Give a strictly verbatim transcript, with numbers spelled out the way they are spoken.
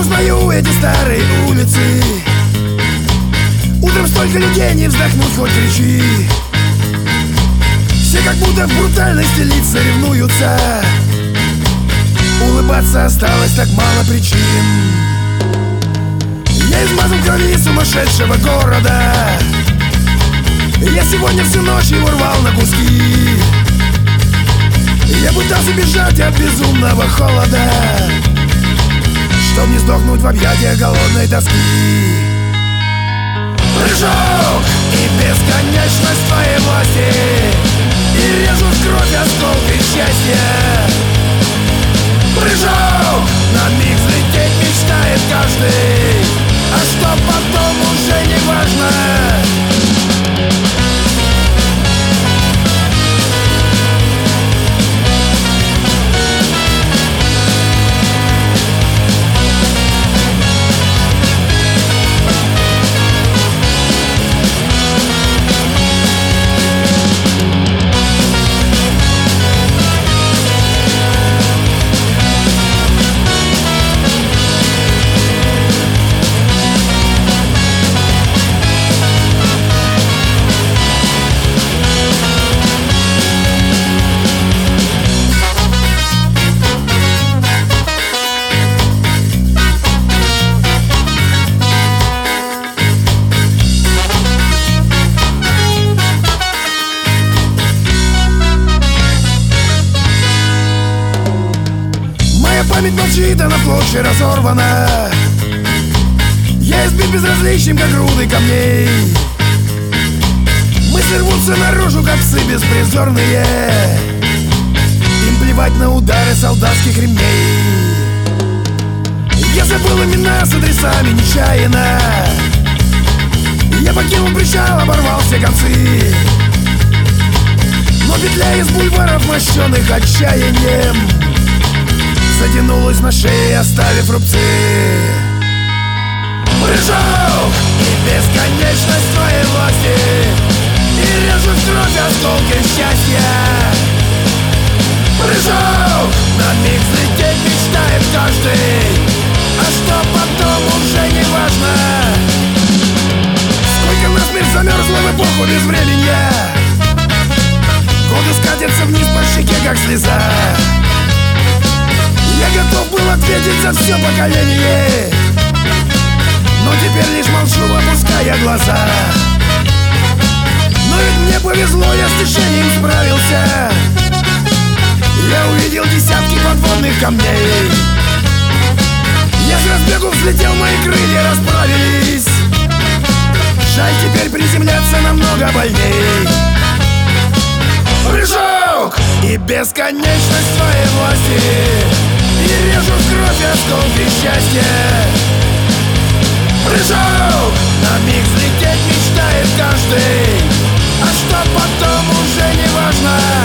узнаю эти старые улицы. Утром столько людей, не вздохнуть, хоть кричи. Все как будто в брутальности лица ревнуются. Улыбаться осталось так мало причин. Я измазан в крови сумасшедшего города. Я сегодня всю ночь его рвал на куски. Я пытался бежать от безумного холода, чтоб не сдохнуть в объятиях голодной тоски. Прыжок и бесконечность твоей власти, и режут в кровь осколки счастья. Прыжок, на миг взлететь мечтает каждый, а что потом уже не важно. Память молчит, она в клочья разорвана. Я избит безразличием, как груды камней. Мысли рвутся наружу, как псы беспризорные. Им плевать на удары солдатских ремней. Я забыл имена с адресами нечаянно. Я покинул причал, оборвал все концы. Но петля из бульваров, мощенных отчаянием, затянулась на шее, оставив рубцы. Прыжок и бесконечность твоей власти, и режут в кровь осколки счастья. Прыжок, на миг взлететь мечтает каждый, а что потом уже не важно. Сколько насмерть замерзло в эпоху безвременья. Годы скатятся вниз по щеке, как слеза. Я готов был ответить за все поколение, но теперь лишь молчу, опуская глаза. Но ведь мне повезло, я с тишиной справился. Я увидел десятки подводных камней. Я с разбегу взлетел, мои крылья расправились. Жаль, теперь приземляться намного больней. Прыжок и бесконечность твоей власти, и режут в кровь осколки счастья. Прыжок, на миг взлететь мечтает каждый, а что потом уже не важно.